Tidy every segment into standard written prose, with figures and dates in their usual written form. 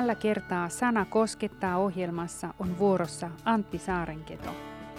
Tällä kertaa Sana koskettaa -ohjelmassa on vuorossa Antti Saarenketo.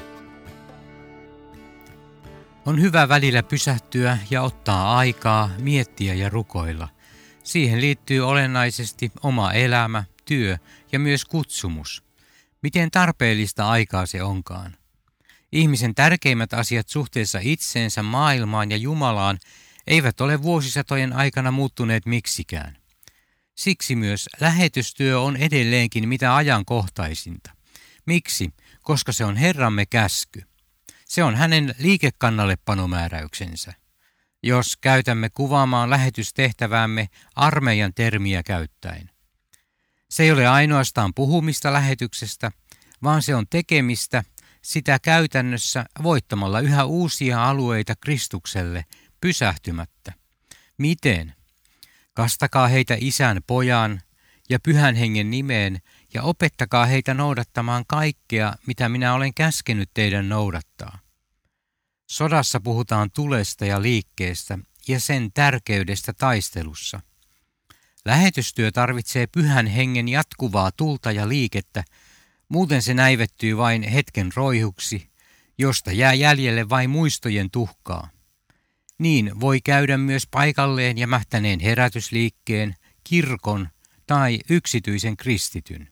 On hyvä välillä pysähtyä ja ottaa aikaa, miettiä ja rukoilla. Siihen liittyy olennaisesti oma elämä, työ ja myös kutsumus. Miten tarpeellista aikaa se onkaan? Ihmisen tärkeimmät asiat suhteessa itseensä, maailmaan ja Jumalaan eivät ole vuosisatojen aikana muuttuneet miksikään. Siksi myös lähetystyö on edelleenkin mitä ajankohtaisinta. Miksi? Koska se on Herramme käsky. Se on hänen liikekannallepanomääräyksensä. Jos käytämme kuvaamaan lähetystehtäväämme armeijan termiä käyttäen. Se ei ole ainoastaan puhumista lähetyksestä, vaan se on tekemistä sitä käytännössä voittamalla yhä uusia alueita Kristukselle pysähtymättä. Miten? Kastakaa heitä Isän, Pojan ja Pyhän Hengen nimeen ja opettakaa heitä noudattamaan kaikkea, mitä minä olen käskenyt teidän noudattaa. Sodassa puhutaan tulesta ja liikkeestä ja sen tärkeydestä taistelussa. Lähetystyö tarvitsee Pyhän Hengen jatkuvaa tulta ja liikettä, muuten se näivettyy vain hetken roihuksi, josta jää jäljelle vain muistojen tuhkaa. Niin voi käydä myös paikalleen jämähtäneen herätysliikkeen, kirkon tai yksityisen kristityn.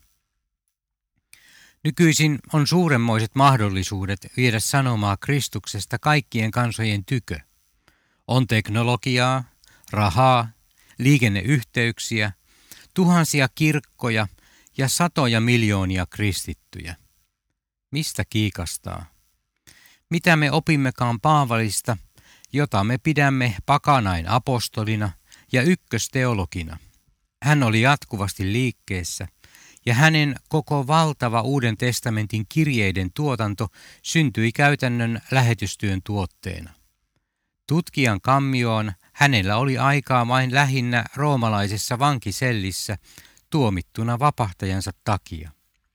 Nykyisin on suuremmoiset mahdollisuudet viedä sanomaa Kristuksesta kaikkien kansojen tykö. On teknologiaa, rahaa, liikenneyhteyksiä, tuhansia kirkkoja ja satoja miljoonia kristittyjä. Mistä kiikastaa? Mitä me opimmekaan Paavalista, jota me pidämme pakanain apostolina ja ykkösteologina? Hän oli jatkuvasti liikkeessä, ja hänen koko valtava Uuden testamentin kirjeiden tuotanto syntyi käytännön lähetystyön tuotteena. Tutkijan kammioon hänellä oli aikaa vain lähinnä roomalaisessa vankisellissä tuomittuna vapahtajansa takia.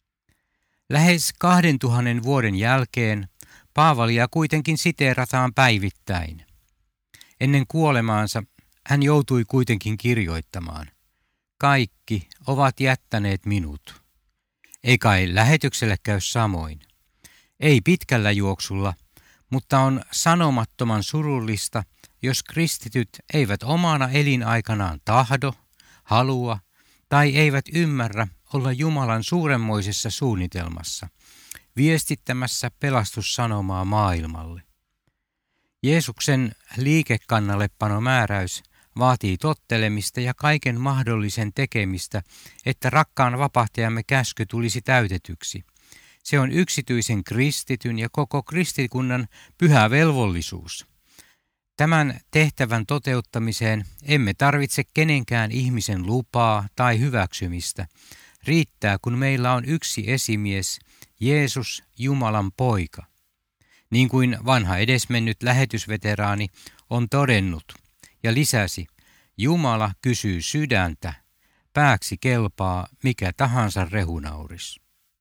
Lähes 2000 vuoden jälkeen Paavalia kuitenkin siteerataan päivittäin. Ennen kuolemaansa hän joutui kuitenkin kirjoittamaan: kaikki ovat jättäneet minut. Ei kai lähetykselle käy samoin. Ei pitkällä juoksulla, mutta on sanomattoman surullista, jos kristityt eivät omana elinaikanaan tahdo, halua tai eivät ymmärrä olla Jumalan suuremmoisessa suunnitelmassa, viestittämässä pelastussanomaa maailmalle. Jeesuksen liikekannallepanomääräys vaatii tottelemista ja kaiken mahdollisen tekemistä, että rakkaan vapahtajamme käsky tulisi täytetyksi. Se on yksityisen kristityn ja koko kristikunnan pyhä velvollisuus. Tämän tehtävän toteuttamiseen emme tarvitse kenenkään ihmisen lupaa tai hyväksymistä. Riittää, kun meillä on yksi esimies, Jeesus, Jumalan poika. Niin kuin vanha edesmennyt lähetysveteraani on todennut ja lisäsi, Jumala kysyy sydäntä, pääksi kelpaa mikä tahansa rehunauris.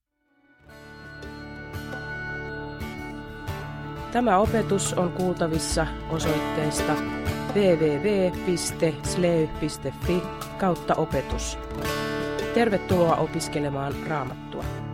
Tämä opetus on kuultavissa osoitteesta www.sleu.fi/opetus. Tervetuloa opiskelemaan Raamattua.